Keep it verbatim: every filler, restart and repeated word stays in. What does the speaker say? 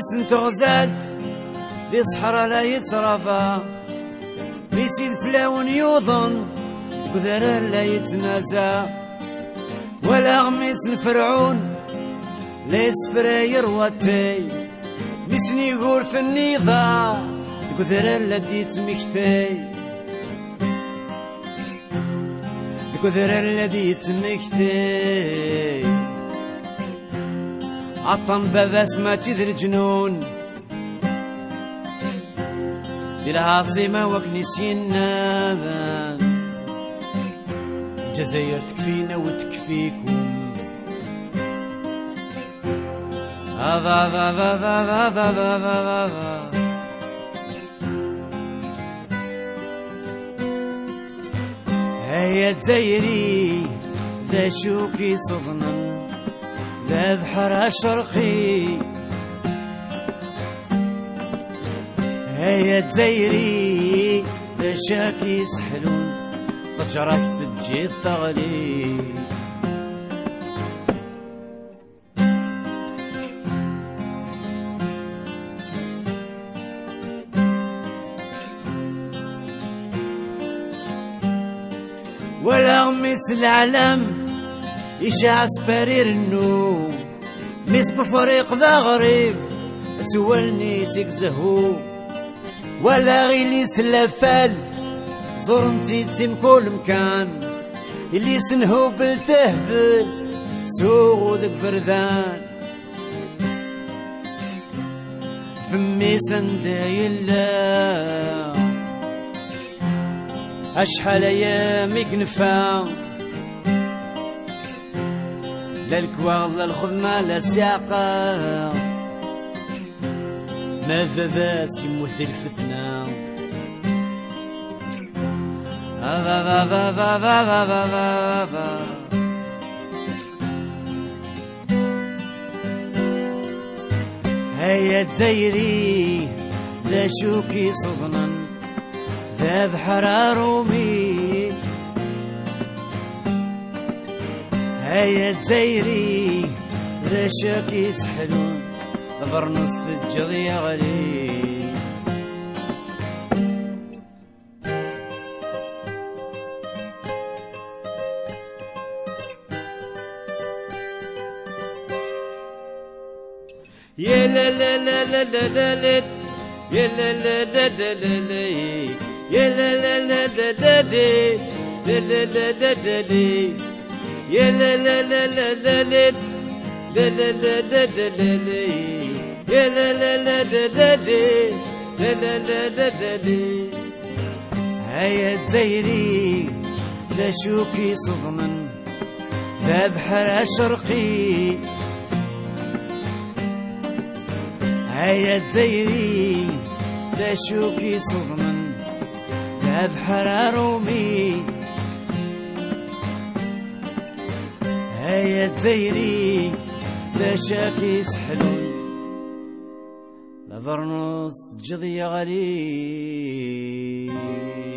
سنت غزالت ذي صحراء لا يتصرفى ميسيد فلاون يوضن وذرار لا يتنازى ولا غميس الفرعون لا يسفراير واتي ميسني غورث النضاع وذرار لا يتمكثي وذرار لا يتمكثي عطن باباس ما تذر الجنون دي العاصمة وكنيسينا الجزائر تكفينا وتكفيكم هذا هذا هذا هذا هذا هيا تزايري ذا شوكي صدنا ذا بحر شرقي هيا تزايري ذا شاكي سحلون تجرك تجي الثغلي ولا غميس العالم يشع سبارير النوم ميس بفريق ذا غريب سوالني سيك زهو ولا غيلي سلافال زرنتي تيم كل مكان اللي سنهو بالتهبل سوغ ذك فردان فمي سندايلا أشحال أيامك نفا لا الكواغ لا الخدمة لا السياقة ماذا باس يموت الفتنة هذا هذا هذا هذا هيا تزايري ذا شوكي صدنا ذا بحر رومي هيا تزايري ذا شاكي سحلون برنص تجضي غلي يا لا لا لا لا لا لا يا لا لا لا لا لا يا لا لا لا لا لا لا لا لا لا لا يا لا لا لا لا لا لا لا لا لا لا لا يا لا لا لا لا لا لا لا لا لا لا هيا تزايري لا شوكي صدنا ذا بحر شرقي هيا تزايري ذا شوكي صدنا ذا بحر رومي هيا تزايري ذا شاكي سحلون لا برنوس تجضي غالي